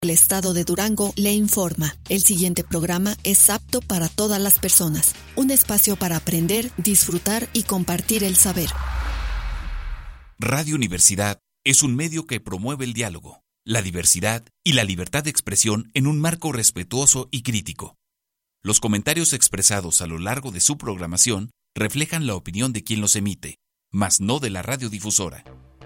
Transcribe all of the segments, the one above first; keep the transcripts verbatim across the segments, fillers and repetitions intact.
El Estado de Durango le informa. El siguiente programa es apto para todas las personas. Un espacio para aprender, disfrutar y compartir el saber. Radio Universidad es un medio que promueve el diálogo, la diversidad y la libertad de expresión en un marco respetuoso y crítico. Los comentarios expresados a lo largo de su programación reflejan la opinión de quien los emite, mas no de la radiodifusora.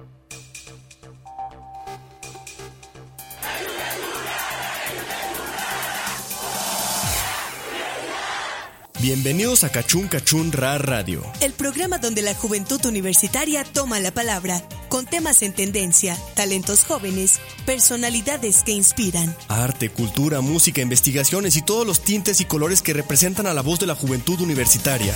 Bienvenidos a Cachún Cachún Ra Radio, el programa donde la juventud universitaria toma la palabra, con temas en tendencia, talentos jóvenes, personalidades que inspiran. Arte, cultura, música, investigaciones y todos los tintes y colores que representan a la voz de la juventud universitaria.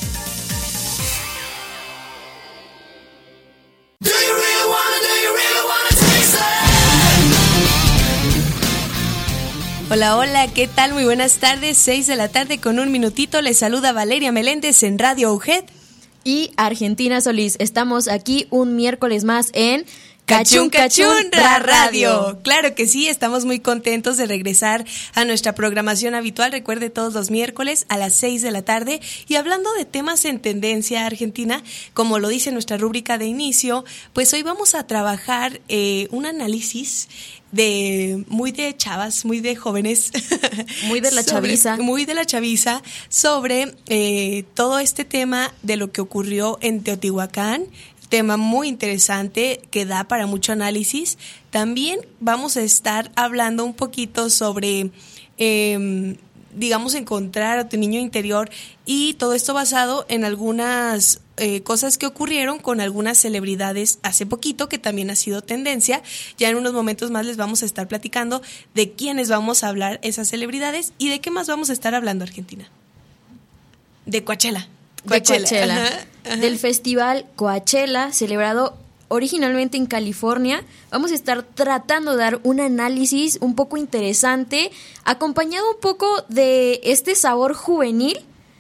Hola, hola, ¿qué tal? Muy buenas tardes, seis de la tarde con un minutito. Les saluda Valeria Meléndez en Radio U G E D. Y Argentina Solís. Estamos aquí un miércoles más en Cachún Cachún Ra Radio. Claro que sí, estamos muy contentos de regresar a nuestra programación habitual. Recuerde, todos los miércoles a las seis de la tarde. Y hablando de temas en tendencia argentina, como lo dice nuestra rúbrica de inicio, pues hoy vamos a trabajar eh, un análisis de muy de chavas, muy de jóvenes, muy de la sobre, chaviza, muy de la chaviza sobre eh, todo este tema de lo que ocurrió en Teotihuacán. Tema muy interesante que da para mucho análisis. También vamos a estar hablando un poquito sobre, eh, digamos, encontrar a tu niño interior, y todo esto basado en algunas eh, cosas que ocurrieron con algunas celebridades hace poquito, que también ha sido tendencia. Ya en unos momentos más les vamos a estar platicando de quiénes vamos a hablar, esas celebridades, y de qué más vamos a estar hablando, Argentina. De Coachella. Coachella, de Coachella, ajá, ajá. Del festival Coachella, celebrado originalmente en California. Vamos a estar tratando de dar un análisis un poco interesante, acompañado un poco de este sabor juvenil,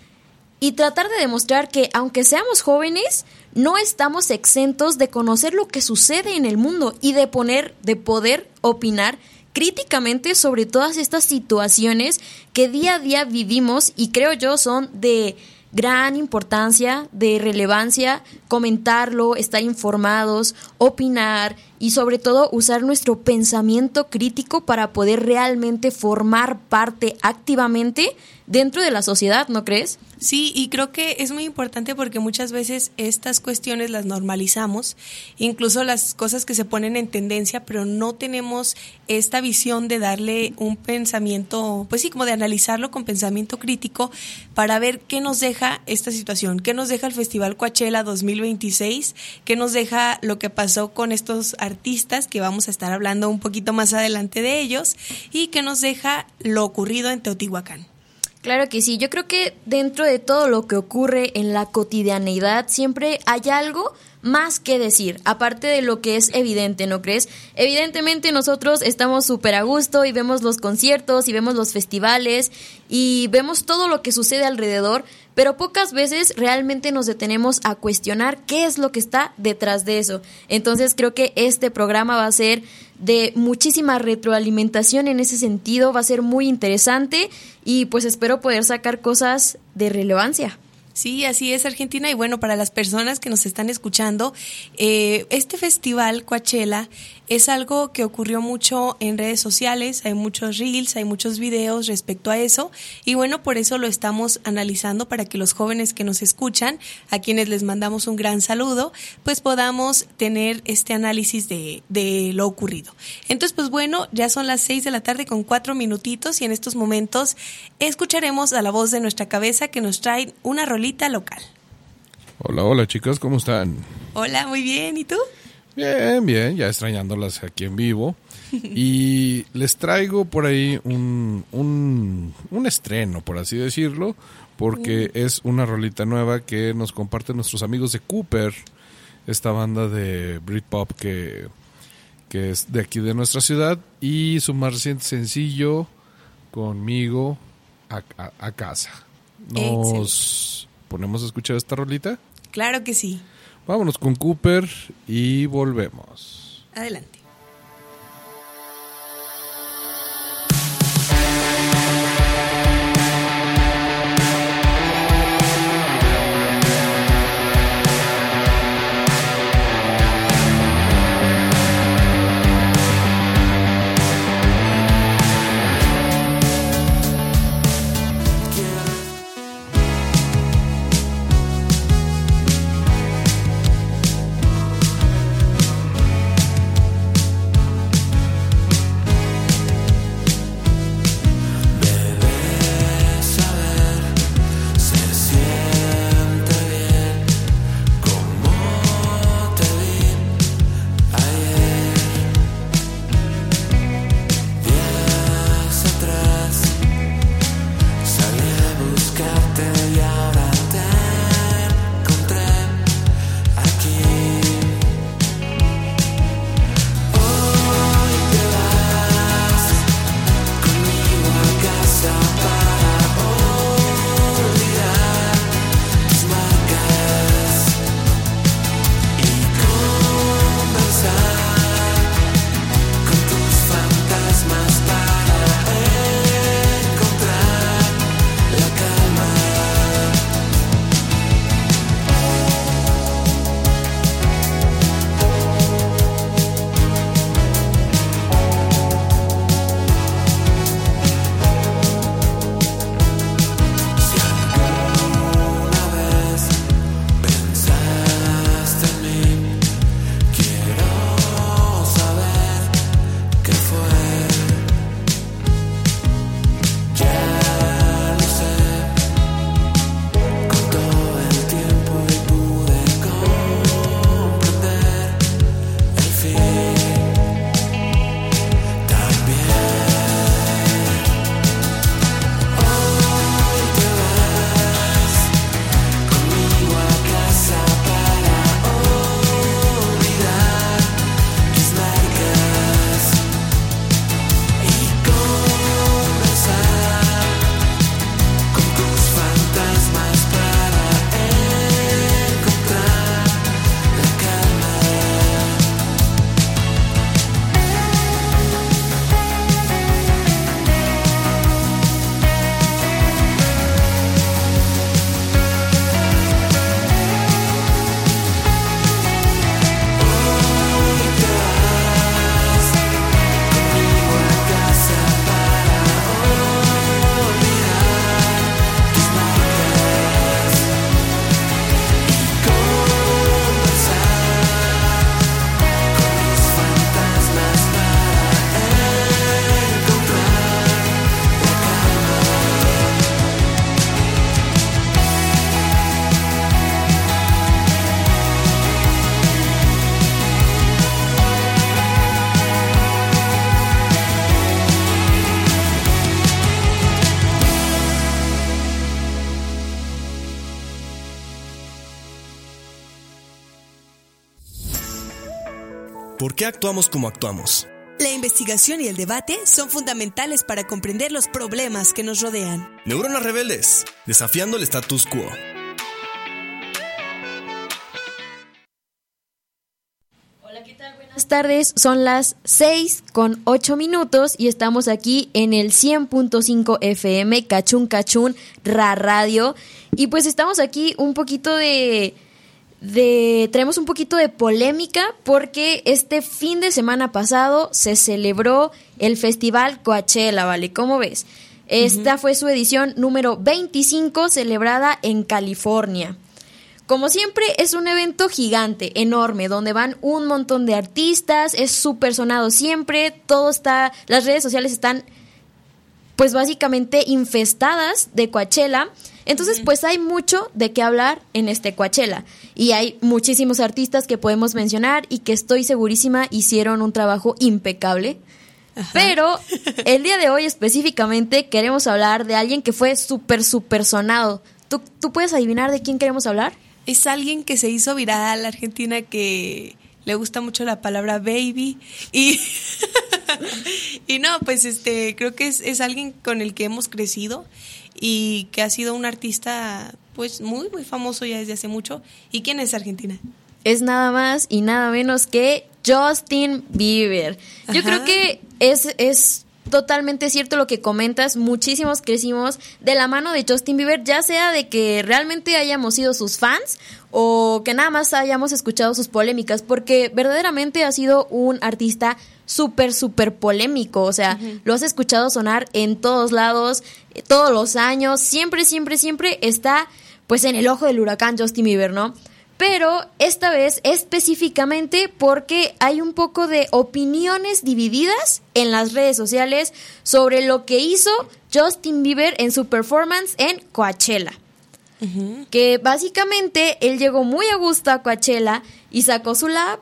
y tratar de demostrar que, aunque seamos jóvenes, no estamos exentos de conocer lo que sucede en el mundo y de poner, de poder opinar críticamente sobre todas estas situaciones que día a día vivimos, y creo yo son de gran importancia, de relevancia, comentarlo, estar informados, opinar y sobre todo usar nuestro pensamiento crítico para poder realmente formar parte activamente dentro de la sociedad, ¿no crees? Sí, y creo que es muy importante porque muchas veces estas cuestiones las normalizamos, incluso las cosas que se ponen en tendencia, pero no tenemos esta visión de darle un pensamiento, pues sí, como de analizarlo con pensamiento crítico para ver qué nos deja esta situación, qué nos deja el Festival Coachella dos mil veintiséis, qué nos deja lo que pasó con estos artistas, que vamos a estar hablando un poquito más adelante de ellos, y qué nos deja lo ocurrido en Teotihuacán. Claro que sí, yo creo que dentro de todo lo que ocurre en la cotidianeidad siempre hay algo más que decir, aparte de lo que es evidente, ¿no crees? Evidentemente nosotros estamos súper a gusto y vemos los conciertos y vemos los festivales y vemos todo lo que sucede alrededor, pero pocas veces realmente nos detenemos a cuestionar qué es lo que está detrás de eso. Entonces creo que este programa va a ser de muchísima retroalimentación en ese sentido, va a ser muy interesante y pues espero poder sacar cosas de relevancia. Sí, así es, Argentina. Y bueno, para las personas que nos están escuchando, eh, este festival Coachella es algo que ocurrió mucho en redes sociales, hay muchos reels, hay muchos videos respecto a eso, y bueno, por eso lo estamos analizando para que los jóvenes que nos escuchan, a quienes les mandamos un gran saludo, pues podamos tener este análisis de, de lo ocurrido. Entonces, pues bueno, ya son las seis de la tarde con cuatro minutitos, y en estos momentos escucharemos a la voz de nuestra cabeza que nos trae una rolita local. Hola, hola chicas, ¿cómo están? Hola, muy bien, ¿y tú? Bien, bien, ya extrañándolas aquí en vivo. Y les traigo por ahí un, un, un estreno, por así decirlo, porque mm. es una rolita nueva que nos comparten nuestros amigos de Cooper, esta banda de Britpop que, que es de aquí de nuestra ciudad, y su más reciente sencillo, Conmigo a, a, a casa. ¿Nos Excelente. ponemos a escuchar esta rolita? Claro que sí. Vámonos con Cooper y volvemos. Adelante. por qué actuamos como actuamos. La investigación y el debate son fundamentales para comprender los problemas que nos rodean. Neuronas rebeldes, desafiando el status quo. Buenas tardes, son las seis con ocho minutos y estamos aquí en el cien punto cinco F M, Cachún Cachún, Ra Radio. Y pues estamos aquí un poquito de, de... traemos un poquito de polémica porque este fin de semana pasado se celebró el Festival Coachella, ¿vale? ¿Cómo ves? Esta uh-huh. fue su edición número veinticinco, celebrada en California. Como siempre, es un evento gigante, enorme, donde van un montón de artistas, es súper sonado siempre, todo está, las redes sociales están, pues básicamente infestadas de Coachella. Entonces, pues hay mucho de qué hablar en este Coachella. Y hay muchísimos artistas que podemos mencionar y que estoy segurísima hicieron un trabajo impecable. Ajá. Pero el día de hoy específicamente queremos hablar de alguien que fue súper, súper sonado. ¿Tú, ¿Tú puedes adivinar de quién queremos hablar? Es alguien que se hizo viral, Argentina, que le gusta mucho la palabra baby. Y, y no, pues este creo que es, es alguien con el que hemos crecido y que ha sido un artista pues muy, muy famoso ya desde hace mucho. ¿Y quién es Argentina? Es nada más y nada menos que Justin Bieber. Yo Ajá. creo que es... es totalmente cierto lo que comentas, muchísimos crecimos de la mano de Justin Bieber, ya sea de que realmente hayamos sido sus fans o que nada más hayamos escuchado sus polémicas, porque verdaderamente ha sido un artista súper, súper polémico, o sea, uh-huh. lo has escuchado sonar en todos lados, todos los años, siempre, siempre, siempre está pues en el ojo del huracán Justin Bieber, ¿no? Pero esta vez específicamente porque hay un poco de opiniones divididas en las redes sociales sobre lo que hizo Justin Bieber en su performance en Coachella. Uh-huh. Que básicamente él llegó muy a gusto a Coachella y sacó su lap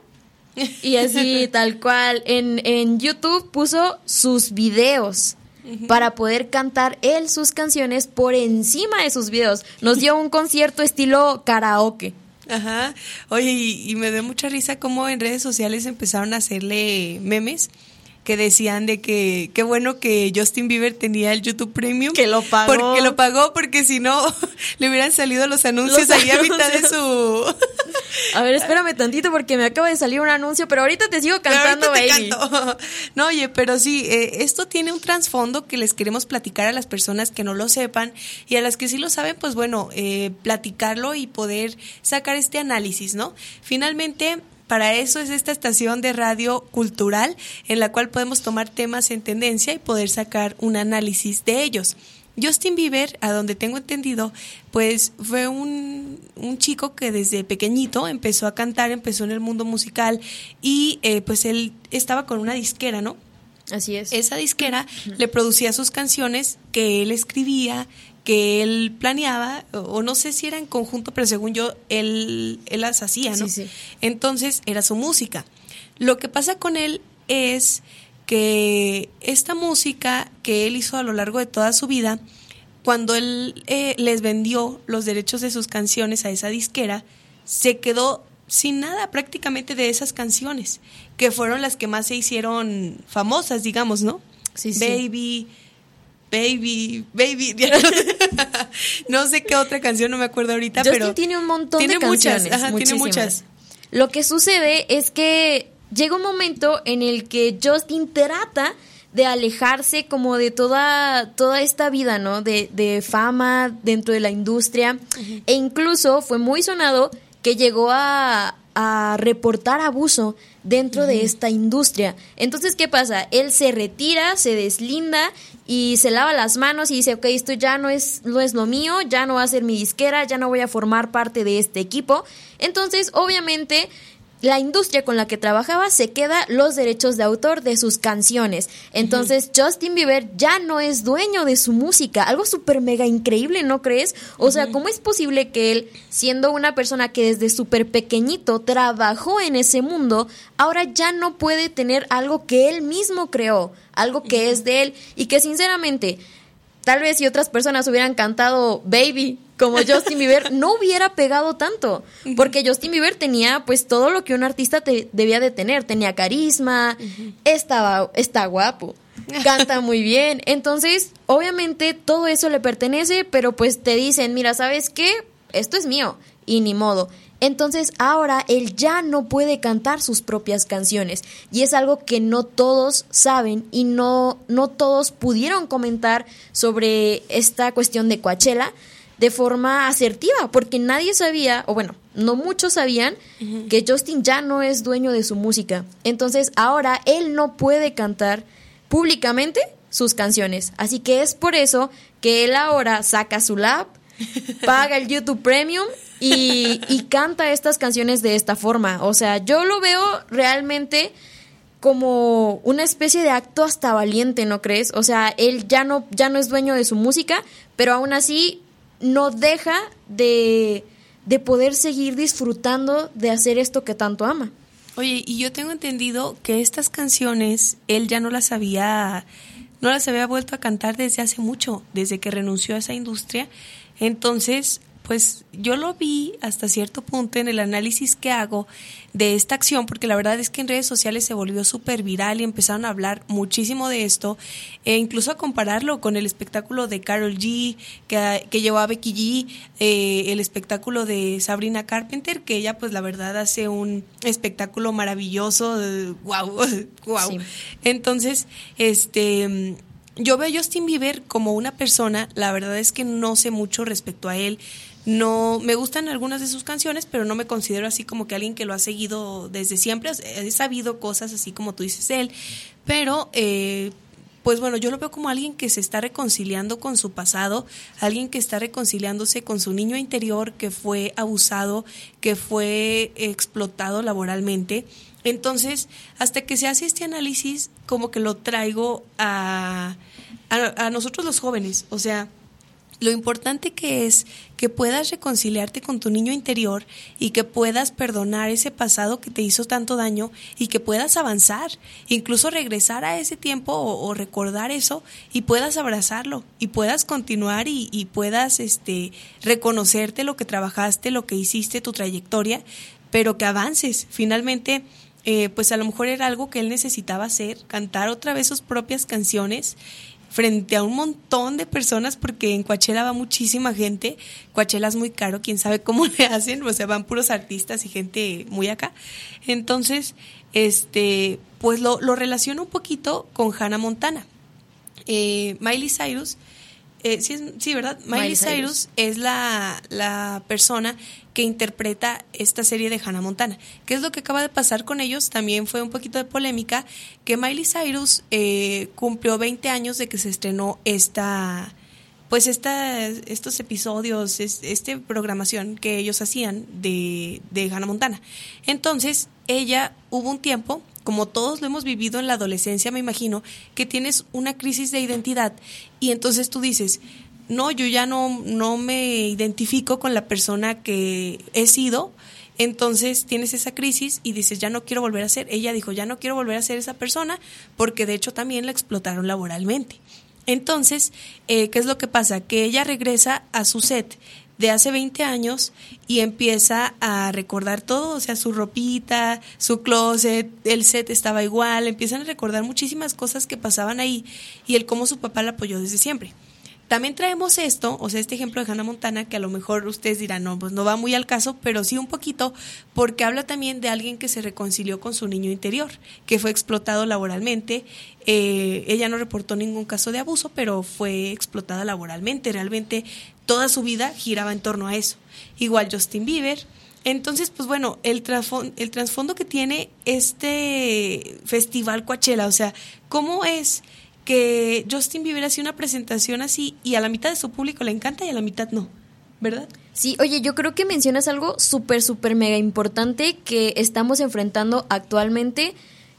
y así tal cual en, en YouTube puso sus videos. Uh-huh. Para poder cantar él sus canciones por encima de sus videos. Nos dio un concierto estilo karaoke. Ajá, oye, y, y me dio mucha risa cómo en redes sociales empezaron a hacerle memes que decían de que qué bueno que Justin Bieber tenía el YouTube Premium. Que lo pagó. Porque lo pagó, porque si no, le hubieran salido los anuncios los ahí anuncios. A mitad de su... A ver, espérame tantito porque me acaba de salir un anuncio, pero ahorita te sigo cantando, pero baby. Te canto. No, oye, pero sí, eh, esto tiene un trasfondo que les queremos platicar a las personas que no lo sepan y a las que sí lo saben, pues bueno, eh, platicarlo y poder sacar este análisis, ¿no? Finalmente... Para eso es esta estación de radio cultural en la cual podemos tomar temas en tendencia y poder sacar un análisis de ellos. Justin Bieber, a donde tengo entendido, pues fue un, un chico que desde pequeñito empezó a cantar, empezó en el mundo musical y eh, pues él estaba con una disquera, ¿no? Así es. Esa disquera uh-huh. le producía sus canciones que él escribía, que él planeaba, o no sé si era en conjunto, pero según yo, él, él las hacía, ¿no? Sí, sí. Entonces, era su música. Lo que pasa con él es que esta música que él hizo a lo largo de toda su vida, cuando él eh, les vendió los derechos de sus canciones a esa disquera, se quedó sin nada prácticamente de esas canciones, que fueron las que más se hicieron famosas, digamos, ¿no? Sí, sí. Baby... Baby, baby, no sé qué otra canción, no me acuerdo ahorita, Justin pero tiene un montón tiene de canciones, muchas, ajá, tiene muchas. Lo que sucede es que llega un momento en el que Justin trata de alejarse como de toda toda esta vida, ¿no? De, de fama dentro de la industria, uh-huh. e incluso fue muy sonado que llegó a, a reportar abuso dentro uh-huh. de esta industria. Entonces, ¿qué pasa? Él se retira, se deslinda y se lava las manos y dice, ok, esto ya no es, no es lo mío, ya no va a ser mi disquera, ya no voy a formar parte de este equipo. Entonces, obviamente, la industria con la que trabajaba se queda los derechos de autor de sus canciones. Entonces, uh-huh. Justin Bieber ya no es dueño de su música. Algo súper mega increíble, ¿no crees? O uh-huh. sea, ¿cómo es posible que él, siendo una persona que desde súper pequeñito trabajó en ese mundo, ahora ya no puede tener algo que él mismo creó? Algo que uh-huh. es de él y que sinceramente... tal vez si otras personas hubieran cantado Baby como Justin Bieber, no hubiera pegado tanto, porque Justin Bieber tenía pues todo lo que un artista te, debía de tener, tenía carisma, uh-huh. estaba, está guapo, canta muy bien, entonces obviamente todo eso le pertenece, pero pues te dicen, mira, ¿sabes qué? Esto es mío, y ni modo. Entonces ahora él ya no puede cantar sus propias canciones, y es algo que no todos saben y no, no todos pudieron comentar sobre esta cuestión de Coachella de forma asertiva, porque nadie sabía, o bueno, no muchos sabían, uh-huh. que Justin ya no es dueño de su música. Entonces ahora él no puede cantar públicamente sus canciones, así que es por eso que él ahora saca su lab, paga el YouTube Premium y, y canta estas canciones de esta forma. O sea, yo lo veo realmente como una especie de acto hasta valiente, ¿no crees? O sea, él ya no, ya no es dueño de su música, pero aún así no deja de, de poder seguir disfrutando de hacer esto que tanto ama. Oye, y yo tengo entendido que estas canciones él ya no las había, no las había vuelto a cantar desde hace mucho, desde que renunció a esa industria. Entonces, pues yo lo vi hasta cierto punto en el análisis que hago de esta acción, porque la verdad es que en redes sociales se volvió súper viral y empezaron a hablar muchísimo de esto, e incluso a compararlo con el espectáculo de Karol G, que, que llevó a Becky G, eh, el espectáculo de Sabrina Carpenter, que ella pues la verdad hace un espectáculo maravilloso, de, wow, wow. Sí. Entonces, este... yo veo a Justin Bieber como una persona, la verdad es que no sé mucho respecto a él, no me gustan algunas de sus canciones, pero no me considero así como que alguien que lo ha seguido desde siempre, he sabido cosas así como tú dices él, pero eh, pues bueno, yo lo veo como alguien que se está reconciliando con su pasado, alguien que está reconciliándose con su niño interior que fue abusado, que fue explotado laboralmente. Entonces, hasta que se hace este análisis, como que lo traigo a, a, a nosotros los jóvenes. O sea, lo importante que es que puedas reconciliarte con tu niño interior y que puedas perdonar ese pasado que te hizo tanto daño y que puedas avanzar, incluso regresar a ese tiempo o, o recordar eso y puedas abrazarlo y puedas continuar y, y puedas este, reconocerte lo que trabajaste, lo que hiciste, tu trayectoria, pero que avances. Finalmente, Eh, pues a lo mejor era algo que él necesitaba hacer, cantar otra vez sus propias canciones frente a un montón de personas, porque en Coachella va muchísima gente. Coachella es muy caro, quién sabe cómo le hacen, o sea, van puros artistas y gente muy acá. Entonces, este, pues lo, lo relaciono un poquito con Hannah Montana. Eh, Miley Cyrus, eh, sí, es, sí, ¿verdad? Miley, Miley Cyrus, Cyrus es la, la persona que interpreta esta serie de Hannah Montana. ¿Qué es lo que acaba de pasar con ellos? También fue un poquito de polémica, que Miley Cyrus eh, cumplió veinte años de que se estrenó esta, pues esta, estos episodios, es, esta programación que ellos hacían de, de Hannah Montana. Entonces, ella hubo un tiempo, como todos lo hemos vivido en la adolescencia, me imagino, que tienes una crisis de identidad y entonces tú dices, no, yo ya no, no me identifico con la persona que he sido, entonces tienes esa crisis y dices, ya no quiero volver a ser. Ella dijo, ya no quiero volver a ser esa persona, porque de hecho también la explotaron laboralmente. Entonces, eh, ¿qué es lo que pasa? Que ella regresa a su set de hace veinte años y empieza a recordar todo, o sea, su ropita, su closet, el set estaba igual, empiezan a recordar muchísimas cosas que pasaban ahí y el cómo su papá la apoyó desde siempre. También traemos esto, o sea, este ejemplo de Hannah Montana, que a lo mejor ustedes dirán, no, pues no va muy al caso, pero sí un poquito, porque habla también de alguien que se reconcilió con su niño interior, que fue explotado laboralmente. Eh, ella no reportó ningún caso de abuso, pero fue explotada laboralmente. Realmente toda su vida giraba en torno a eso. Igual Justin Bieber. Entonces, pues bueno, el trasfondo, el trasfondo que tiene este festival Coachella, o sea, ¿cómo es que Justin Bieber hace una presentación así y a la mitad de su público le encanta y a la mitad no, ¿verdad? Sí, oye, yo creo que mencionas algo súper, súper mega importante que estamos enfrentando actualmente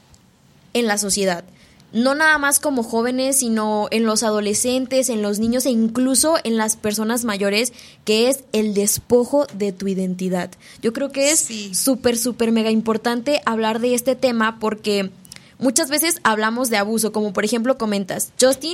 en la sociedad. No nada más como jóvenes, sino en los adolescentes, en los niños e incluso en las personas mayores, que es el despojo de tu identidad. Yo creo que es súper, sí. súper mega importante hablar de este tema porque muchas veces hablamos de abuso, como por ejemplo comentas, Justin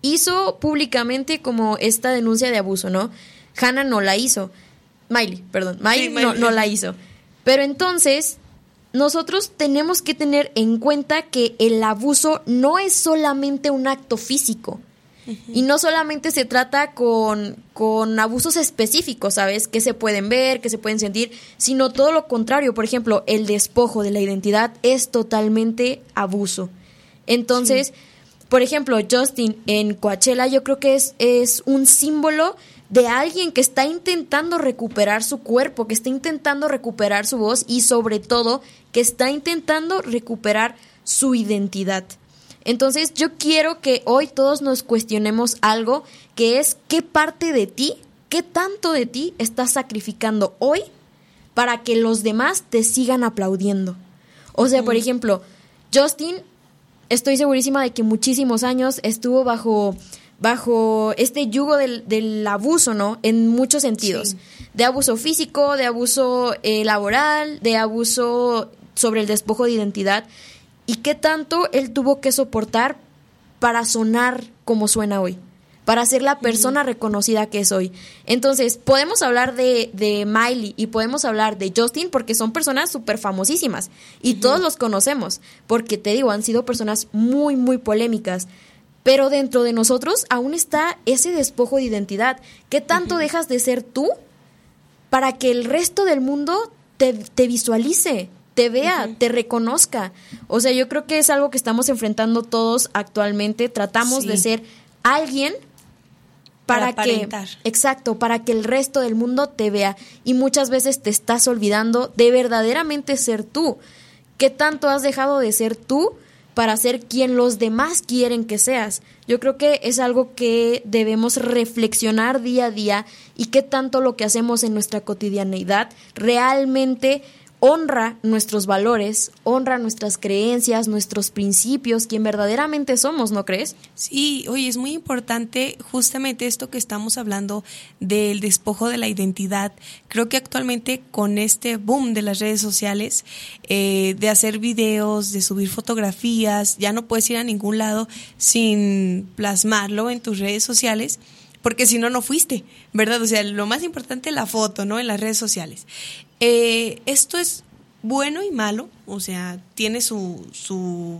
hizo públicamente como esta denuncia de abuso, ¿no? Hannah no la hizo. Miley, perdón. Miley, sí, Miley. No, no la hizo. Pero entonces, nosotros tenemos que tener en cuenta que el abuso no es solamente un acto físico. Uh-huh. Y no solamente se trata con, con abusos específicos, ¿sabes? Que se pueden ver, que se pueden sentir, sino todo lo contrario. Por ejemplo, el despojo de la identidad es totalmente abuso. Entonces, sí. Por ejemplo, Justin en Coachella yo creo que es, es un símbolo de alguien que está intentando recuperar su cuerpo, que está intentando recuperar su voz y sobre todo que está intentando recuperar su identidad. Entonces yo quiero que hoy todos nos cuestionemos algo, que es qué parte de ti, qué tanto de ti estás sacrificando hoy para que los demás te sigan aplaudiendo. O sea, mm. por ejemplo, Justin, estoy segurísima de que muchísimos años estuvo bajo... bajo este yugo del, del abuso, ¿no? En muchos sentidos. Sí. De abuso físico, de abuso eh, laboral, de abuso sobre el despojo de identidad. ¿Y qué tanto él tuvo que soportar para sonar como suena hoy? Para ser la persona uh-huh. reconocida que es hoy. Entonces, podemos hablar de, de Miley y podemos hablar de Justin porque son personas súper famosísimas. Y uh-huh. todos los conocemos. Porque, te digo, han sido personas muy, muy polémicas. Pero dentro de nosotros aún está ese despojo de identidad. ¿Qué tanto uh-huh. dejas de ser tú para que el resto del mundo te, te visualice, te vea, uh-huh. te reconozca? O sea, yo creo que es algo que estamos enfrentando todos actualmente. Tratamos sí. de ser alguien para, para que... Exacto, para que el resto del mundo te vea. Y muchas veces te estás olvidando de verdaderamente ser tú. ¿Qué tanto has dejado de ser tú para ser quien los demás quieren que seas? Yo creo que es algo que debemos reflexionar día a día y qué tanto lo que hacemos en nuestra cotidianeidad realmente honra nuestros valores, honra nuestras creencias, nuestros principios, quien verdaderamente somos, ¿no crees? Sí, oye, es muy importante justamente esto que estamos hablando del despojo de la identidad. Creo que actualmente con este boom de las redes sociales, eh, de hacer videos, de subir fotografías, ya no puedes ir a ningún lado sin plasmarlo en tus redes sociales, porque si no, no fuiste, ¿verdad? O sea, lo más importante es la foto, ¿no? En las redes sociales. Eh, esto es bueno y malo, o sea, tiene su, su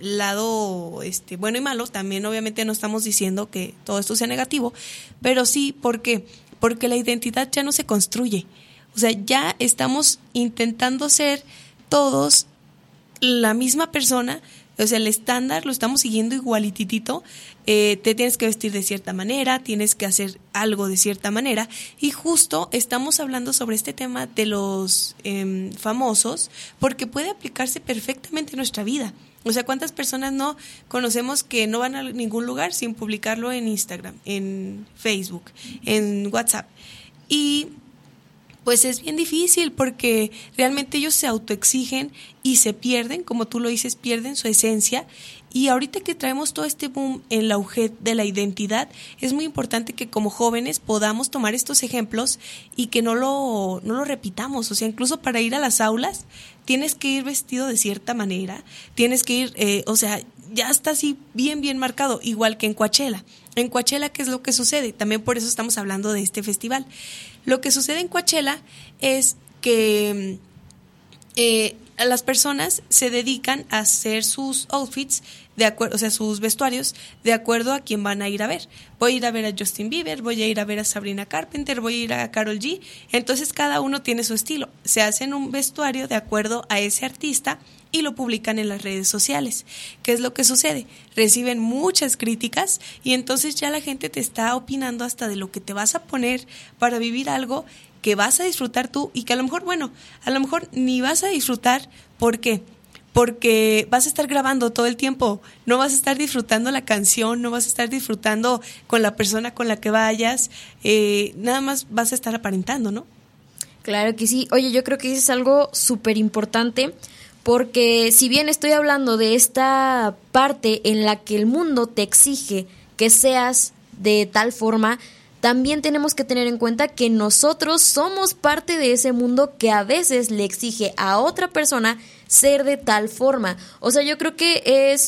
lado este, bueno y malo. También obviamente no estamos diciendo que todo esto sea negativo, pero sí, ¿por qué? Porque la identidad ya no se construye. O sea, ya estamos intentando ser todos la misma persona. O sea, el estándar lo estamos siguiendo igualititito. Eh, te tienes que vestir de cierta manera, tienes que hacer algo de cierta manera. Y justo estamos hablando sobre este tema de los eh, famosos, porque puede aplicarse perfectamente en nuestra vida. O sea, ¿cuántas personas no conocemos que no van a ningún lugar sin publicarlo en Instagram, en Facebook, en WhatsApp? Y pues es bien difícil porque realmente ellos se autoexigen y se pierden, como tú lo dices, pierden su esencia. Y ahorita que traemos todo este boom en la auge de la identidad, es muy importante que como jóvenes podamos tomar estos ejemplos y que no lo, no lo repitamos. O sea, incluso para ir a las aulas tienes que ir vestido de cierta manera, tienes que ir, eh, o sea, ya está así bien, bien marcado, igual que en Coachella. En Coachella, ¿qué es lo que sucede? También por eso estamos hablando de este festival. Lo que sucede en Coachella es que eh, las personas se dedican a hacer sus outfits de acuerdo, o sea, sus vestuarios de acuerdo a quién van a ir a ver. Voy a ir a ver a Justin Bieber, voy a ir a ver a Sabrina Carpenter, voy a ir a Karol G. Entonces cada uno tiene su estilo. Se hacen un vestuario de acuerdo a ese artista y lo publican en las redes sociales. ¿Qué es lo que sucede? Reciben muchas críticas y entonces ya la gente te está opinando hasta de lo que te vas a poner para vivir algo que vas a disfrutar tú y que a lo mejor, bueno, a lo mejor ni vas a disfrutar. ¿Por qué? Porque vas a estar grabando todo el tiempo, no vas a estar disfrutando la canción, no vas a estar disfrutando con la persona con la que vayas, eh, nada más vas a estar aparentando, ¿no? Claro que sí. Oye, yo creo que eso es algo súper importante, porque si bien estoy hablando de esta parte en la que el mundo te exige que seas de tal forma, también tenemos que tener en cuenta que nosotros somos parte de ese mundo que a veces le exige a otra persona ser de tal forma. O sea, yo creo que es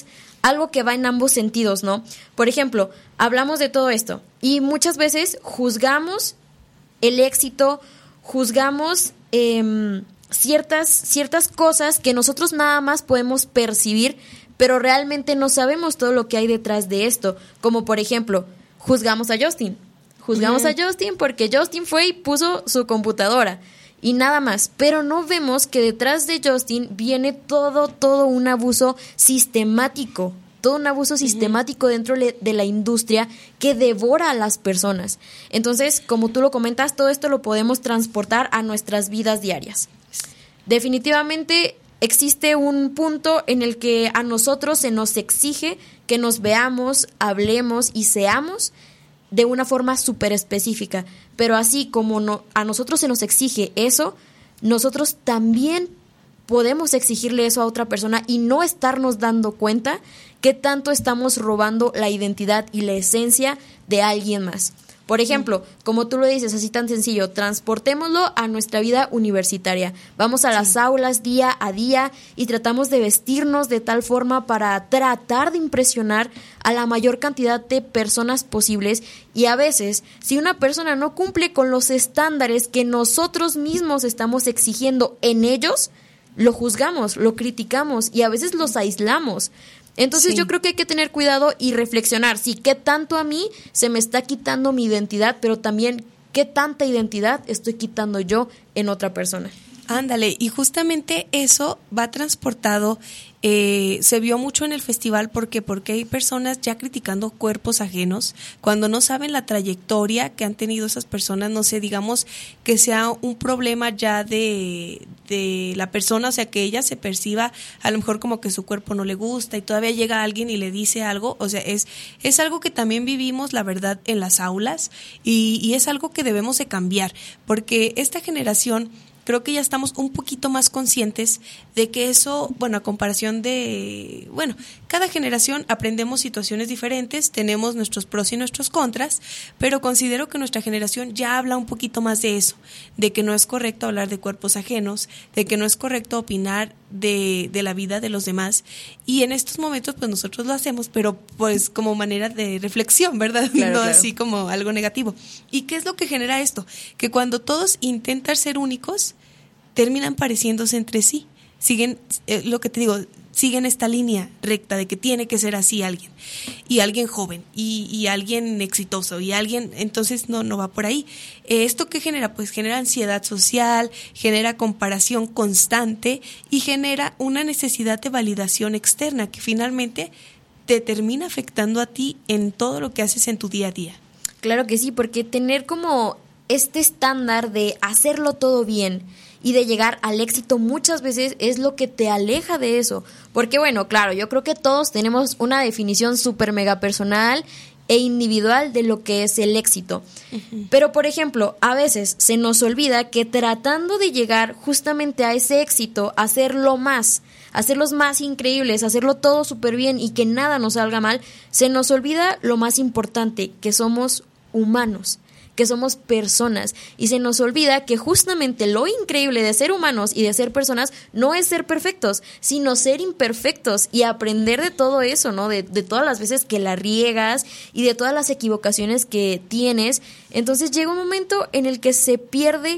algo que va en ambos sentidos, ¿no? Por ejemplo, hablamos de todo esto y muchas veces juzgamos el éxito, juzgamos eh, ciertas, ciertas cosas que nosotros nada más podemos percibir, pero realmente no sabemos todo lo que hay detrás de esto. Como por ejemplo, juzgamos a Justin. Juzgamos uh-huh. a Justin porque Justin fue y puso su computadora y nada más. Pero no vemos que detrás de Justin viene todo, todo un abuso sistemático. Todo un abuso sistemático uh-huh. dentro de la industria que devora a las personas. Entonces, como tú lo comentas, todo esto lo podemos transportar a nuestras vidas diarias. Definitivamente existe un punto en el que a nosotros se nos exige que nos veamos, hablemos y seamos de una forma súper específica. Pero así como no, a nosotros se nos exige eso, nosotros también podemos exigirle eso a otra persona y no estarnos dando cuenta que tanto estamos robando la identidad y la esencia de alguien más. Por ejemplo, sí. como tú lo dices, así tan sencillo, transportémoslo a nuestra vida universitaria. Vamos a las sí. aulas día a día y tratamos de vestirnos de tal forma para tratar de impresionar a la mayor cantidad de personas posibles. Y a veces, si una persona no cumple con los estándares que nosotros mismos estamos exigiendo en ellos, lo juzgamos, lo criticamos y a veces los aislamos. Entonces sí. yo creo que hay que tener cuidado y reflexionar, sí, qué tanto a mí se me está quitando mi identidad, pero también qué tanta identidad estoy quitando yo en otra persona. Ándale, y justamente eso va transportado, eh, se vio mucho en el festival porque porque hay personas ya criticando cuerpos ajenos cuando no saben la trayectoria que han tenido esas personas, no sé, digamos que sea un problema ya de, de la persona, o sea, que ella se perciba a lo mejor como que su cuerpo no le gusta y todavía llega alguien y le dice algo, o sea, es, es algo que también vivimos, la verdad, en las aulas y, y es algo que debemos de cambiar, porque esta generación creo que ya estamos un poquito más conscientes de que eso, bueno, a comparación de, bueno, cada generación aprendemos situaciones diferentes, tenemos nuestros pros y nuestros contras, pero considero que nuestra generación ya habla un poquito más de eso, de que no es correcto hablar de cuerpos ajenos, de que no es correcto opinar de, de la vida de los demás, y en estos momentos pues nosotros lo hacemos, pero pues como manera de reflexión, ¿verdad? Claro, no claro. así como algo negativo. ¿Y qué es lo que genera esto? Que cuando todos intentan ser únicos, terminan pareciéndose entre sí, siguen, eh, lo que te digo, siguen esta línea recta de que tiene que ser así alguien, y alguien joven, y, y alguien exitoso, y alguien, entonces no, no va por ahí. Eh, ¿Esto qué genera? Pues genera ansiedad social, genera comparación constante, y genera una necesidad de validación externa, que finalmente te termina afectando a ti en todo lo que haces en tu día a día. Claro que sí, porque tener como este estándar de hacerlo todo bien y de llegar al éxito muchas veces es lo que te aleja de eso. Porque bueno, claro, yo creo que todos tenemos una definición súper mega personal e individual de lo que es el éxito. Uh-huh. Pero por ejemplo, a veces se nos olvida que tratando de llegar justamente a ese éxito, hacerlo más, hacerlos más increíbles, hacerlo todo súper bien y que nada nos salga mal, se nos olvida lo más importante, que somos humanos, que somos personas, y se nos olvida que justamente lo increíble de ser humanos y de ser personas no es ser perfectos, sino ser imperfectos y aprender de todo eso, ¿no? De, de todas las veces que la riegas y de todas las equivocaciones que tienes. Entonces llega un momento en el que se pierde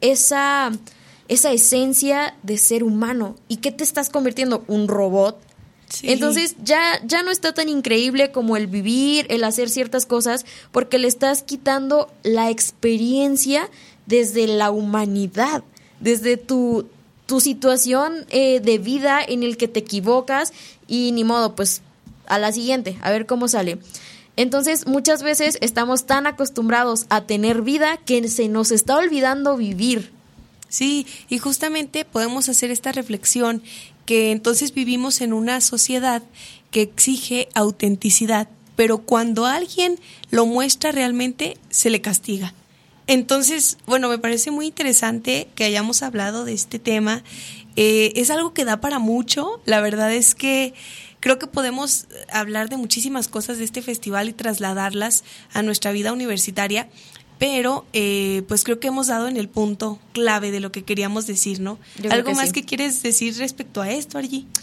esa, esa esencia de ser humano. ¿Y qué te estás convirtiendo? ¿Un robot? Sí. Entonces ya, ya no está tan increíble como el vivir, el hacer ciertas cosas, porque le estás quitando la experiencia desde la humanidad, desde tu, tu situación eh, de vida en el que te equivocas y ni modo, pues a la siguiente, a ver cómo sale. Entonces muchas veces estamos tan acostumbrados a tener vida que se nos está olvidando vivir. Sí, y justamente podemos hacer esta reflexión que entonces vivimos en una sociedad que exige autenticidad, pero cuando alguien lo muestra realmente se le castiga. Entonces, bueno, me parece muy interesante que hayamos hablado de este tema. Eh, es algo que da para mucho. La verdad es que creo que podemos hablar de muchísimas cosas de este festival y trasladarlas a nuestra vida universitaria. Pero, eh, pues creo que hemos dado en el punto clave de lo que queríamos decir, ¿no? ¿Algo más sí. que quieres decir respecto a esto, Argy?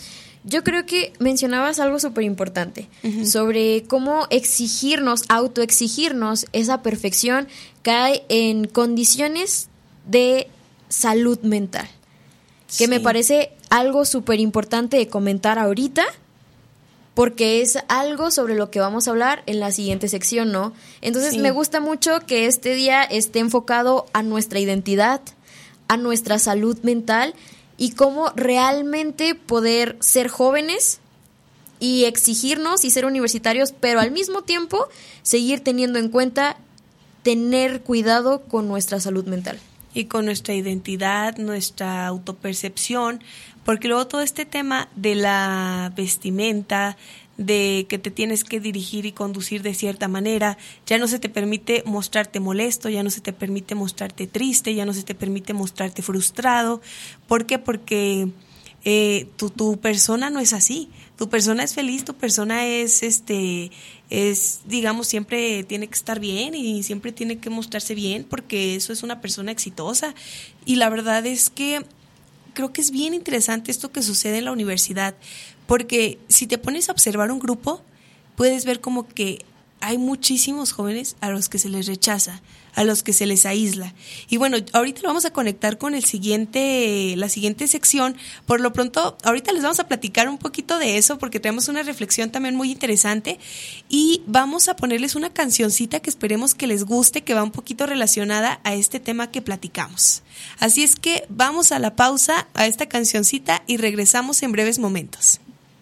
Yo creo que mencionabas algo súper importante uh-huh. sobre cómo exigirnos, autoexigirnos esa perfección cae en condiciones de salud mental. Que sí. me parece algo súper importante de comentar ahorita, porque es algo sobre lo que vamos a hablar en la siguiente sección, ¿no? Entonces sí. me gusta mucho que este día esté enfocado a nuestra identidad, a nuestra salud mental y cómo realmente poder ser jóvenes y exigirnos y ser universitarios, pero al mismo tiempo seguir teniendo en cuenta tener cuidado con nuestra salud mental. Y con nuestra identidad, nuestra autopercepción, porque luego todo este tema de la vestimenta, de que te tienes que dirigir y conducir de cierta manera, ya no se te permite mostrarte molesto, ya no se te permite mostrarte triste, ya no se te permite mostrarte frustrado. ¿Por qué? Porque eh, tu, tu persona no es así. Tu persona es feliz, tu persona es, este, es, digamos, siempre tiene que estar bien y siempre tiene que mostrarse bien, porque eso es una persona exitosa. Y la verdad es que creo que es bien interesante esto que sucede en la universidad, porque si te pones a observar un grupo, puedes ver como que hay muchísimos jóvenes a los que se les rechaza, a los que se les aísla. Y bueno, ahorita lo vamos a conectar con el siguiente, la siguiente sección. Por lo pronto, ahorita les vamos a platicar un poquito de eso, porque tenemos una reflexión también muy interesante. Y vamos a ponerles una cancioncita que esperemos que les guste, que va un poquito relacionada a este tema que platicamos. Así es que vamos a la pausa, a esta cancioncita, y regresamos en breves momentos.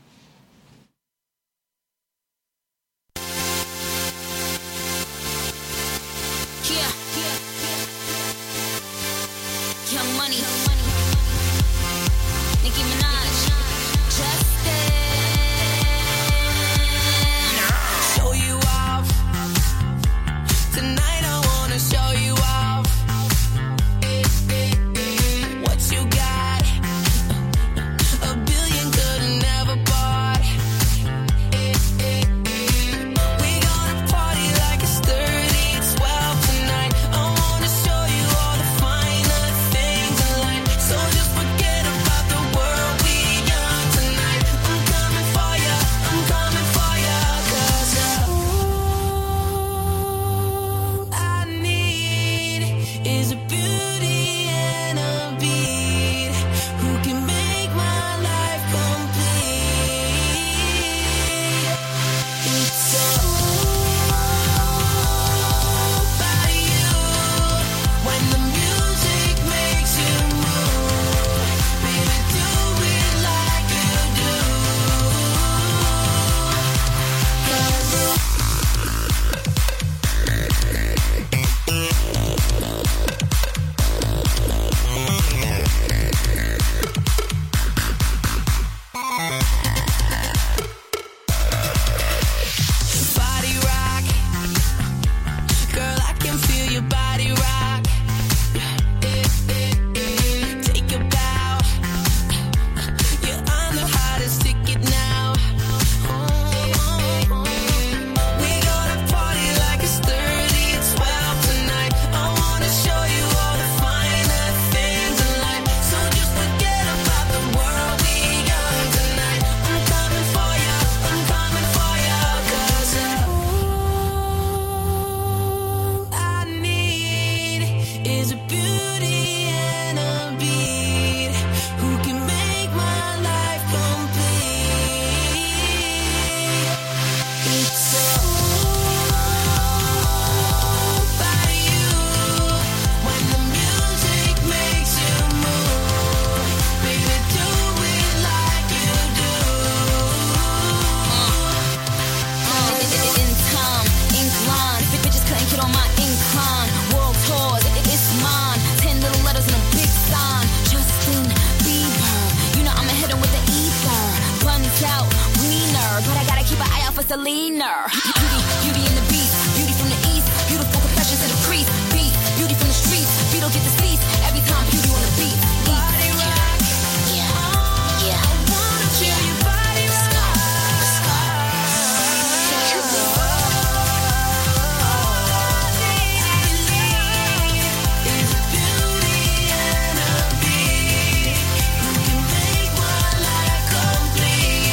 Selena. Beauty, beauty in the beast, beauty from the east, beautiful confessions to the priest, beat, beauty from the streets, beetle get deceased, every time beauty on the beat. Body rock, yeah, yeah. I wanna feel your body rock. Is beauty and a beat who can make my life complete.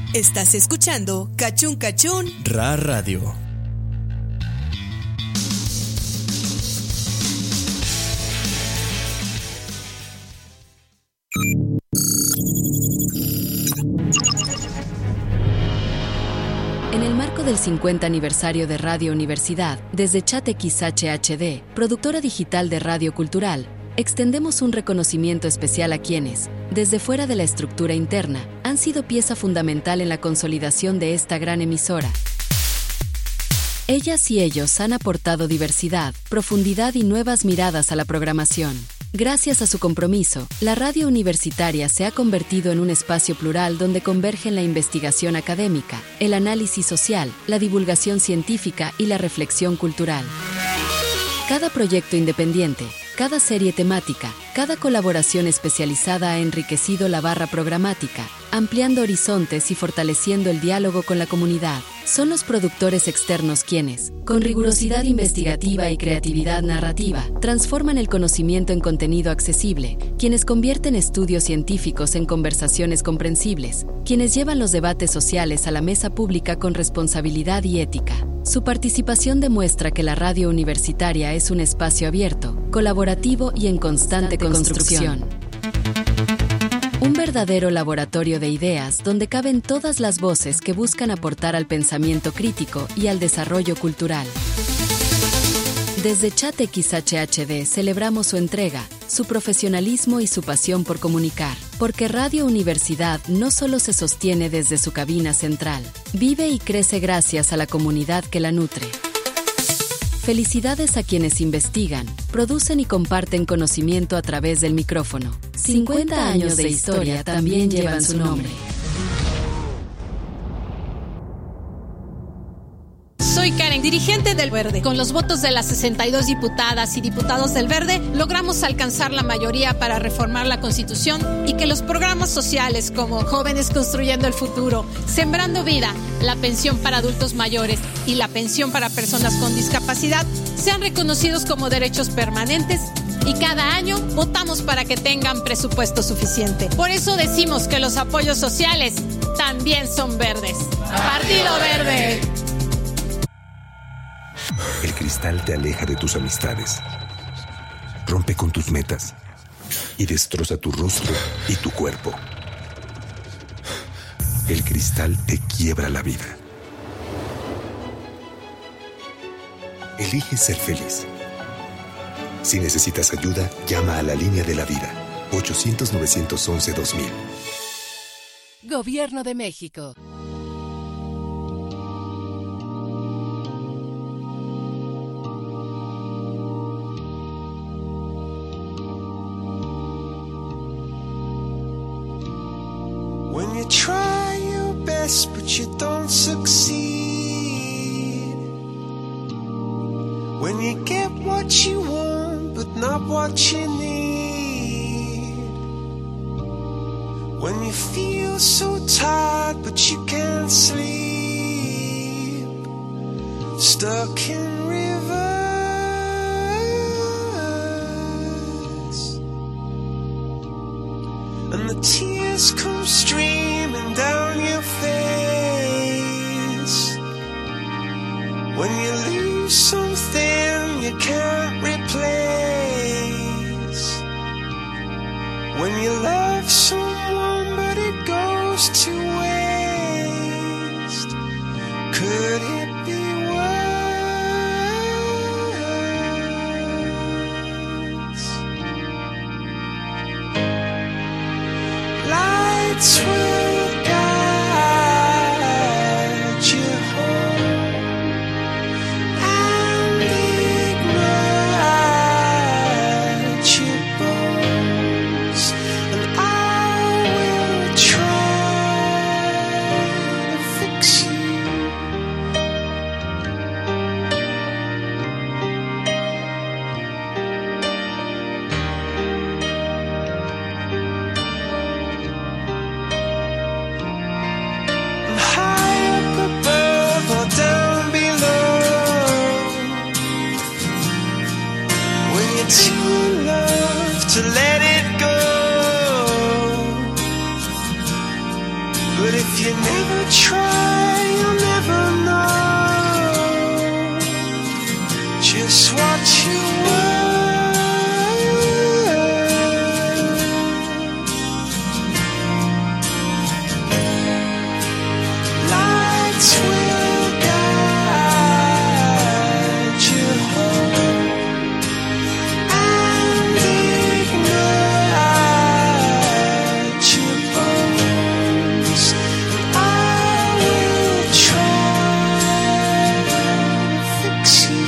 Estás escuchando Cachún Cachún Ra Radio. En el marco del cincuenta aniversario de Radio Universidad, desde Chatex H H D, productora digital de Radio Cultural, extendemos un reconocimiento especial a quienes, desde fuera de la estructura interna, han sido pieza fundamental en la consolidación de esta gran emisora. Ellas y ellos han aportado diversidad, profundidad y nuevas miradas a la programación. Gracias a su compromiso, la radio universitaria se ha convertido en un espacio plural donde convergen la investigación académica, el análisis social, la divulgación científica y la reflexión cultural. Cada proyecto independiente, cada serie temática, cada colaboración especializada ha enriquecido la barra programática, ampliando horizontes y fortaleciendo el diálogo con la comunidad. Son los productores externos quienes, con rigurosidad investigativa y creatividad narrativa, transforman el conocimiento en contenido accesible, quienes convierten estudios científicos en conversaciones comprensibles, quienes llevan los debates sociales a la mesa pública con responsabilidad y ética. Su participación demuestra que la radio universitaria es un espacio abierto, colaborativo y en constante construcción. Un verdadero laboratorio de ideas donde caben todas las voces que buscan aportar al pensamiento crítico y al desarrollo cultural. Desde Chatex H H D celebramos su entrega, su profesionalismo y su pasión por comunicar, porque Radio Universidad no solo se sostiene desde su cabina central, vive y crece gracias a la comunidad que la nutre. Felicidades a quienes investigan, producen y comparten conocimiento a través del micrófono. cincuenta años de historia también llevan su nombre. Soy Karen, dirigente del Verde. Con los votos de las sesenta y dos diputadas y diputados del Verde, logramos alcanzar la mayoría para reformar la Constitución y que los programas sociales como Jóvenes Construyendo el Futuro, Sembrando Vida, la pensión para adultos mayores y la pensión para personas con discapacidad sean reconocidos como derechos permanentes y cada año votamos para que tengan presupuesto suficiente. Por eso decimos que los apoyos sociales también son verdes. ¡Partido Verde! El cristal te aleja de tus amistades, rompe con tus metas y destroza tu rostro y tu cuerpo. El cristal te quiebra la vida. Elige ser feliz. Si necesitas ayuda, llama a la línea de la vida, ochocientos, novecientos once, dos mil. Gobierno de México. When you try your best but you don't succeed, when you get what you want but not what you need, when you feel so tired but you can't sleep, stuck in rivers, and the tears come streaming down your face, when you lose something you can't replace, when you love someone but it goes to waste, could it be worse? Lights will guide you home and ignite your bones, and I will try But if you never try, you'll never know just what you were. Lights will guide you home and ignite your bones. I will try to fix you.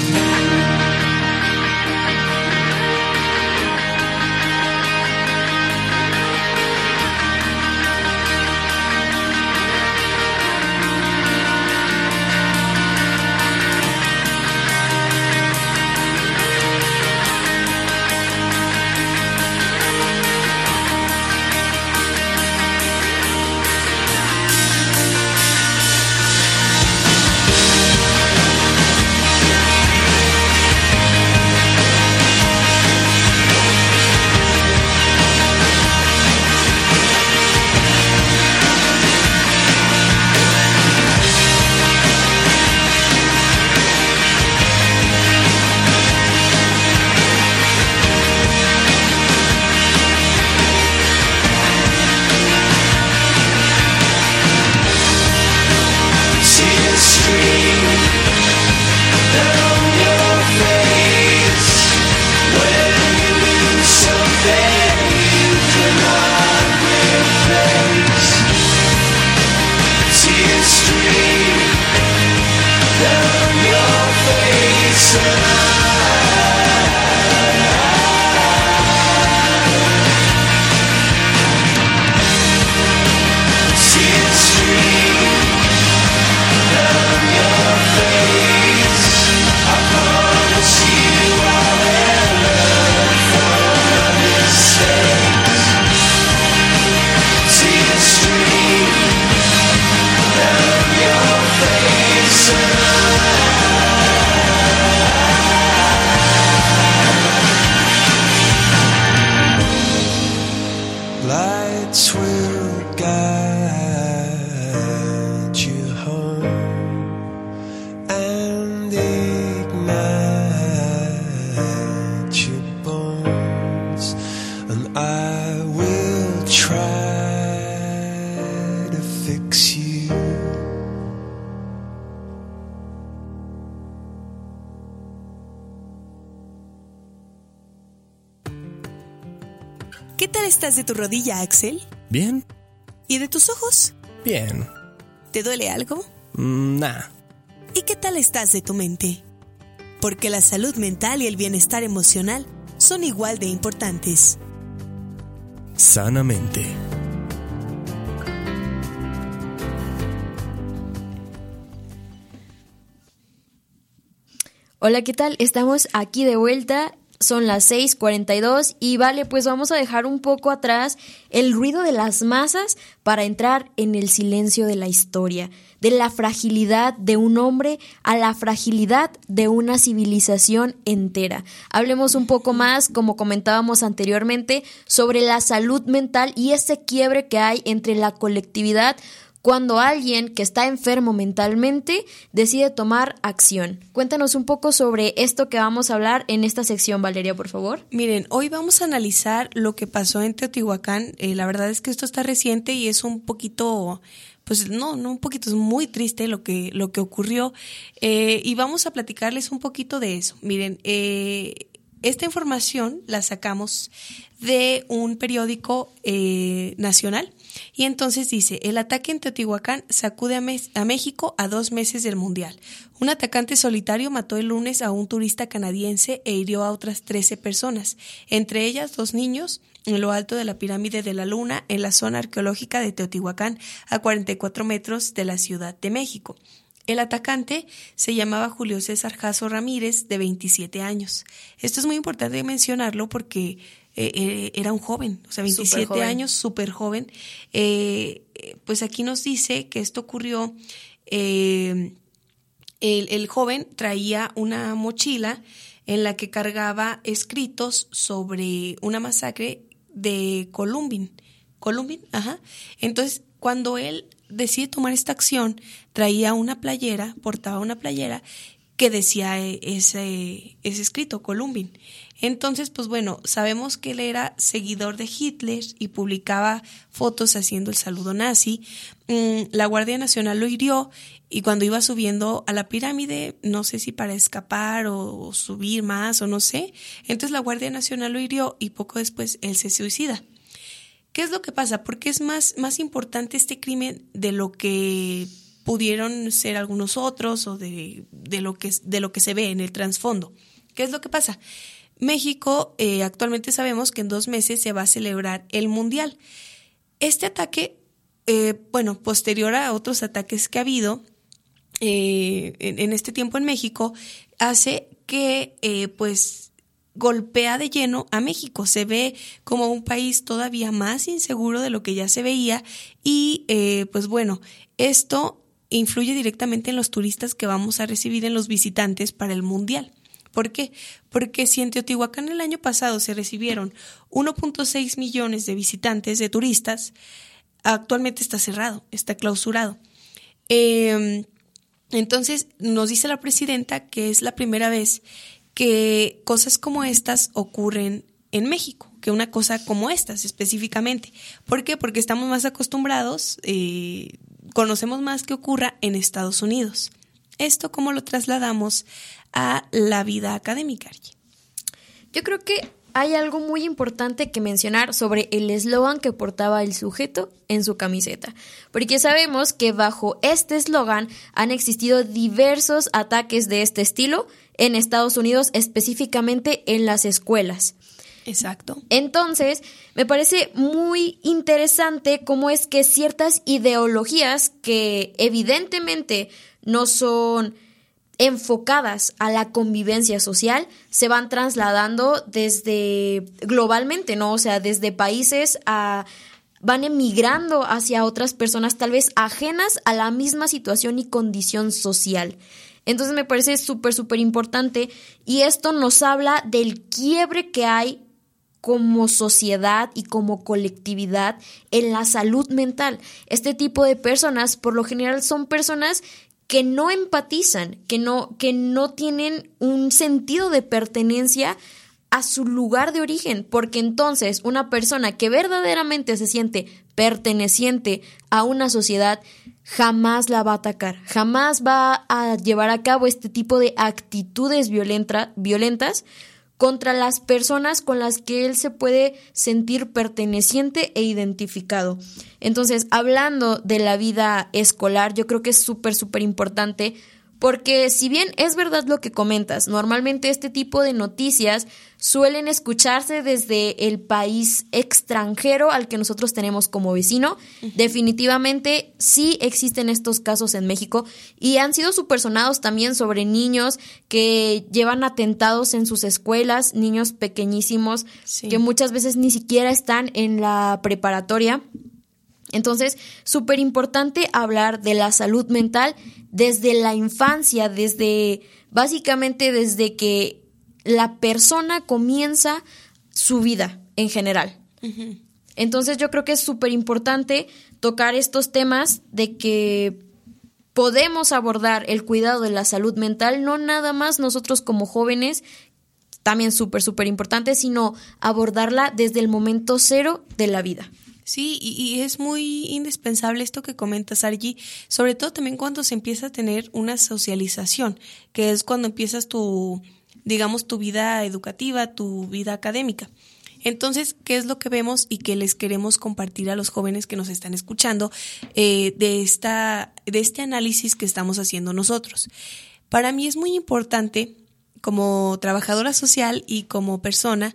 Tears stream down your face when you lose something you cannot replace. Tears stream down your face and I tears stream down your face. I promise you I'll learn from my mistakes. Tears stream down your face and I lights will guide you home and ignite your bones, and I will try to fix you. ¿Qué tal estás de tu rodilla, Axel? Bien, ¿Y de tus ojos? bien. ¿Te duele algo? Mm, nah. ¿Y qué tal estás de tu mente? Porque la salud mental y el bienestar emocional son igual de importantes. Sanamente. Hola, ¿qué tal? Estamos aquí de vuelta. Son las seis cuarenta y dos y vale, pues vamos a dejar un poco atrás el ruido de las masas para entrar en el silencio de la historia, de la fragilidad de un hombre a la fragilidad de una civilización entera. Hablemos un poco más, como comentábamos anteriormente, sobre la salud mental y ese quiebre que hay entre la colectividad cuando alguien que está enfermo mentalmente decide tomar acción. Cuéntanos un poco sobre esto que vamos a hablar en esta sección, Valeria, por favor. Miren, hoy vamos a analizar lo que pasó en Teotihuacán. Eh, la verdad es que esto está reciente y es un poquito, pues no, no un poquito, es muy triste lo que, lo que ocurrió. Eh, y vamos a platicarles un poquito de eso. Miren, eh, esta información la sacamos de un periódico eh, nacional. Y entonces dice, el ataque en Teotihuacán sacude a, Me- a México a dos meses del Mundial. Un atacante solitario mató el lunes a un turista canadiense e hirió a otras trece personas, entre ellas dos niños, en lo alto de la pirámide de la Luna, en la zona arqueológica de Teotihuacán, a cuarenta y cuatro metros de la Ciudad de México. El atacante se llamaba Julio César Jasso Ramírez, de veintisiete años. Esto es muy importante mencionarlo porque eh, eh, era un joven, o sea, veintisiete Superjoven. años, súper joven. Eh, pues aquí nos dice que esto ocurrió, eh, el, el joven traía una mochila en la que cargaba escritos sobre una masacre de Columbine. Columbine, ajá. Entonces, cuando él decide tomar esta acción, traía una playera, portaba una playera que decía ese, ese escrito, Columbine. Entonces, pues bueno, sabemos que él era seguidor de Hitler y publicaba fotos haciendo el saludo nazi. La Guardia Nacional lo hirió y cuando iba subiendo a la pirámide, no sé si para escapar o subir más o no sé, entonces la Guardia Nacional lo hirió y poco después él se suicida. ¿Qué es lo que pasa? Porque es más, más importante este crimen de lo que pudieron ser algunos otros o de, de, lo que, de lo que se ve en el trasfondo. ¿Qué es lo que pasa? México, eh, actualmente sabemos que en dos meses se va a celebrar el Mundial. Este ataque, eh, bueno, posterior a otros ataques que ha habido eh, en, en este tiempo en México, hace que eh, pues golpea de lleno a México. Se ve como un país todavía más inseguro de lo que ya se veía y eh, pues bueno, esto influye directamente en los turistas que vamos a recibir, en los visitantes para el Mundial. ¿Por qué? Porque si en Teotihuacán el año pasado se recibieron uno punto seis millones de visitantes, de turistas, actualmente está cerrado, está clausurado. Eh, entonces nos dice la presidenta que es la primera vez que cosas como estas ocurren en México, que una cosa como estas específicamente. ¿Por qué? Porque estamos más acostumbrados, eh, conocemos más que ocurra en Estados Unidos. ¿Esto cómo lo trasladamos a la vida académica? Yo creo que hay algo muy importante que mencionar sobre el eslogan que portaba el sujeto en su camiseta, porque sabemos que bajo este eslogan han existido diversos ataques de este estilo en Estados Unidos, específicamente en las escuelas. Exacto. Entonces, me parece muy interesante cómo es que ciertas ideologías que evidentemente no son enfocadas a la convivencia social se van trasladando desde globalmente, ¿no? O sea, desde países a van emigrando hacia otras personas tal vez ajenas a la misma situación y condición social. Entonces me parece súper, súper importante y esto nos habla del quiebre que hay como sociedad y como colectividad en la salud mental. Este tipo de personas por lo general son personas que no empatizan, que no, que no tienen un sentido de pertenencia a su lugar de origen, porque entonces una persona que verdaderamente se siente perteneciente a una sociedad jamás la va a atacar, jamás va a llevar a cabo este tipo de actitudes violenta, violentas contra las personas con las que él se puede sentir perteneciente e identificado. Entonces, hablando de la vida escolar, yo creo que es súper, súper importante porque si bien es verdad lo que comentas, normalmente este tipo de noticias suelen escucharse desde el país extranjero al que nosotros tenemos como vecino. Uh-huh. Definitivamente sí existen estos casos en México y han sido súper sonados también sobre niños que llevan atentados en sus escuelas, niños pequeñísimos sí. que muchas veces ni siquiera están en la preparatoria. Entonces, súper importante hablar de la salud mental desde la infancia, desde básicamente desde que la persona comienza su vida en general. Uh-huh. Entonces, yo creo que es súper importante tocar estos temas de que podemos abordar el cuidado de la salud mental, no nada más nosotros como jóvenes, también súper, súper importante, sino abordarla desde el momento cero de la vida. Sí, y, y es muy indispensable esto que comentas, Argy, sobre todo también cuando se empieza a tener una socialización, que es cuando empiezas tu, digamos, tu vida educativa, tu vida académica. Entonces, ¿qué es lo que vemos y que les queremos compartir a los jóvenes que nos están escuchando eh, de esta, de este análisis que estamos haciendo nosotros? Para mí es muy importante, como trabajadora social y como persona,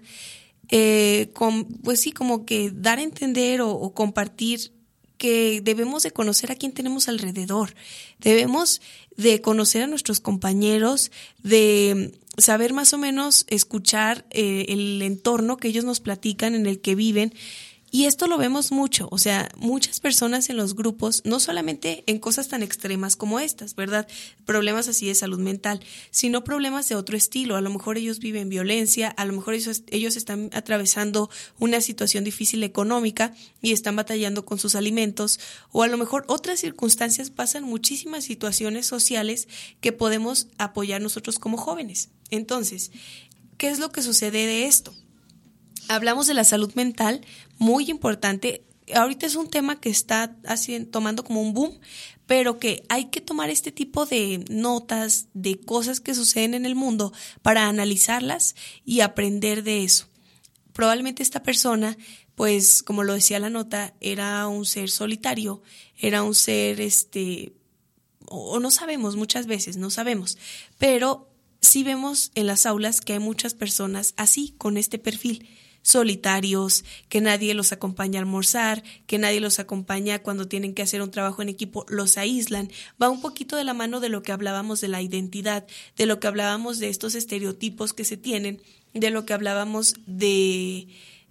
Eh, con, pues sí, como que dar a entender o, o compartir que debemos de conocer a quién tenemos alrededor, debemos de conocer a nuestros compañeros, de saber más o menos escuchar eh, el entorno que ellos nos platican, en el que viven, Y esto lo vemos mucho, o sea, muchas personas en los grupos, no solamente en cosas tan extremas como estas, ¿verdad? Problemas así de salud mental, sino problemas de otro estilo. A lo mejor ellos viven violencia, a lo mejor ellos, ellos están atravesando una situación difícil económica y están batallando con sus alimentos, o a lo mejor otras circunstancias, pasan muchísimas situaciones sociales que podemos apoyar nosotros como jóvenes. Entonces, ¿qué es lo que sucede de esto? Hablamos de la salud mental, muy importante. Ahorita es un tema que está haciendo, tomando como un boom, pero que hay que tomar este tipo de notas, de cosas que suceden en el mundo para analizarlas y aprender de eso. Probablemente esta persona, pues como lo decía la nota, era un ser solitario, era un ser, este, o, o no sabemos, muchas veces no sabemos, pero sí vemos en las aulas que hay muchas personas así, con este perfil, solitarios, que nadie los acompaña a almorzar, que nadie los acompaña cuando tienen que hacer un trabajo en equipo, los aíslan. Va un poquito de la mano de lo que hablábamos de la identidad, de lo que hablábamos de estos estereotipos que se tienen, de lo que hablábamos de...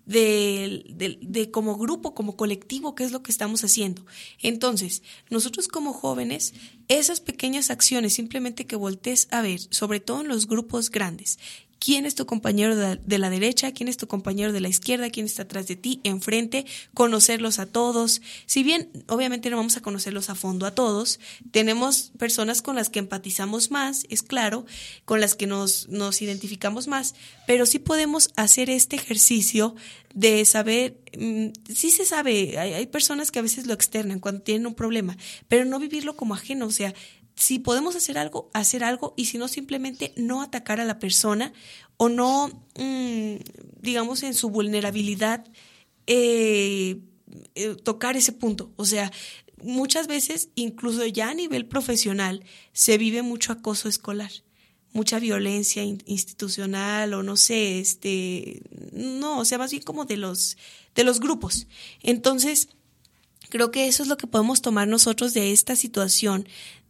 De, de, de como grupo, como colectivo, qué es lo que estamos haciendo. Entonces, nosotros como jóvenes, esas pequeñas acciones, simplemente que voltees a ver, sobre todo en los grupos grandes, quién es tu compañero de la, de la derecha, quién es tu compañero de la izquierda, quién está atrás de ti, enfrente, conocerlos a todos. Si bien obviamente no vamos a conocerlos a fondo a todos, tenemos personas con las que empatizamos más, es claro, con las que nos, nos identificamos más, pero sí podemos hacer este ejercicio de saber, mmm, sí se sabe, hay, hay personas que a veces lo externan cuando tienen un problema, pero no vivirlo como ajeno, o sea, si podemos hacer algo, hacer algo, y si no, simplemente no atacar a la persona o no, mmm, digamos, en su vulnerabilidad, eh, eh, tocar ese punto. O sea, muchas veces, incluso ya a nivel profesional, se vive mucho acoso escolar, mucha violencia in- institucional o no sé, este, no, o sea, más bien como de los, de los grupos. Entonces, creo que eso es lo que podemos tomar nosotros de esta situación,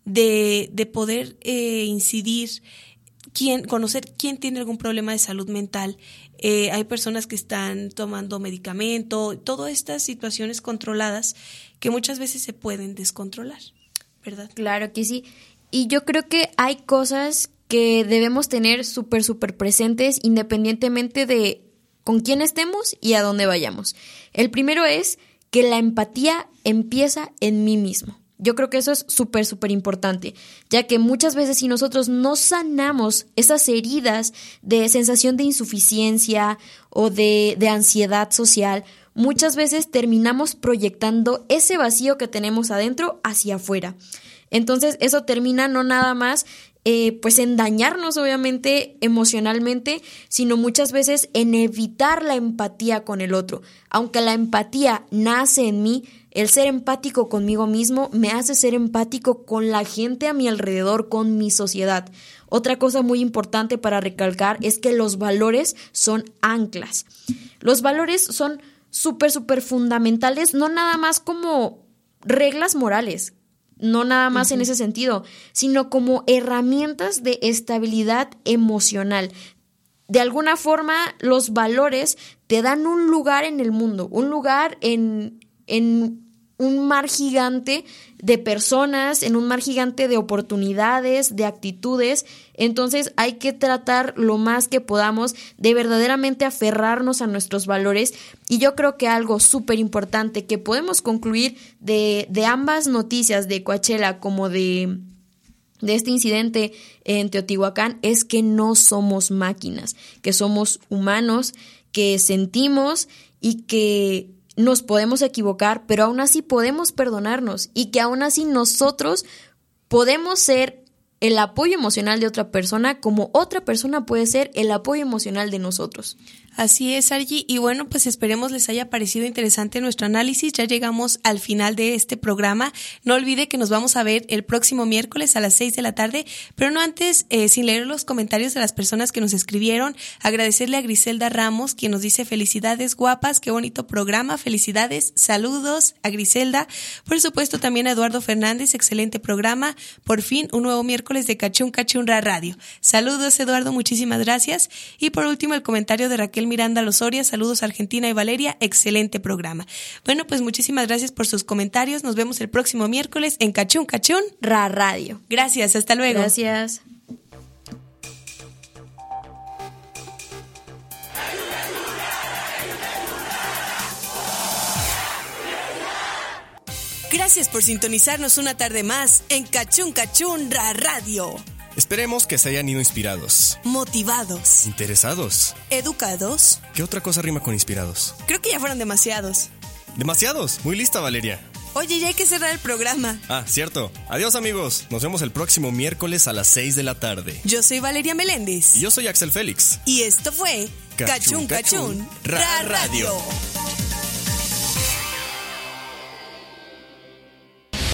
de, de poder eh, incidir, quién, conocer quién tiene algún problema de salud mental. Eh, hay personas que están tomando medicamento, todas estas situaciones controladas que muchas veces se pueden descontrolar, ¿verdad? Claro que sí. Y yo creo que hay cosas que debemos tener súper, súper presentes independientemente de con quién estemos y a dónde vayamos. El primero es que la empatía empieza en mí mismo. Yo creo que eso es súper, súper importante, ya que muchas veces si nosotros no sanamos esas heridas de sensación de insuficiencia o de, de ansiedad social, muchas veces terminamos proyectando ese vacío que tenemos adentro hacia afuera. Entonces eso termina no nada más eh, pues en dañarnos obviamente emocionalmente, sino muchas veces en evitar la empatía con el otro. Aunque la empatía nace en mí, el ser empático conmigo mismo me hace ser empático con la gente a mi alrededor, con mi sociedad. Otra cosa muy importante para recalcar es que los valores son anclas. Los valores son súper, súper fundamentales, no nada más como reglas morales, no nada más uh-huh. en ese sentido, sino como herramientas de estabilidad emocional. De alguna forma, los valores te dan un lugar en el mundo, un lugar en, en un mar gigante de personas, en un mar gigante de oportunidades, de actitudes. Entonces hay que tratar lo más que podamos de verdaderamente aferrarnos a nuestros valores. Y yo creo que algo súper importante que podemos concluir de, de ambas noticias, de Coachella como de, de este incidente en Teotihuacán, es que no somos máquinas, que somos humanos, que sentimos y que nos podemos equivocar, pero aún así podemos perdonarnos y que aún así nosotros podemos ser el apoyo emocional de otra persona como otra persona puede ser el apoyo emocional de nosotros. Así es, Argy, y bueno, pues esperemos les haya parecido interesante nuestro análisis. Ya llegamos al final de este programa. No olvide que nos vamos a ver el próximo miércoles a las seis de la tarde, pero no antes, eh, sin leer los comentarios de las personas que nos escribieron, agradecerle a Griselda Ramos, quien nos dice felicidades guapas, qué bonito programa, felicidades, saludos a Griselda. Por supuesto también a Eduardo Fernández, excelente programa, por fin un nuevo miércoles de Cachún Cachunra Radio. Saludos, Eduardo, muchísimas gracias. Y por último el comentario de Raquel Raquel Miranda Lozoria, saludos a Argentina y Valeria, excelente programa. Bueno, pues muchísimas gracias por sus comentarios. Nos vemos el próximo miércoles en Cachún Cachún Ra Radio. Gracias, hasta luego. Gracias. Gracias por sintonizarnos una tarde más en Cachún Cachún Ra Radio. Esperemos que se hayan ido inspirados, Motivados, interesados. educados. ¿Qué otra cosa rima con inspirados? Creo que ya fueron demasiados. Demasiados. Muy lista, Valeria. Oye, ya hay que cerrar el programa. Ah, cierto. Adiós, amigos. Nos vemos el próximo miércoles a las seis de la tarde. Yo soy Valeria Meléndez. Y yo soy Axel Félix. Y esto fue Cachún Cachún Ra Radio.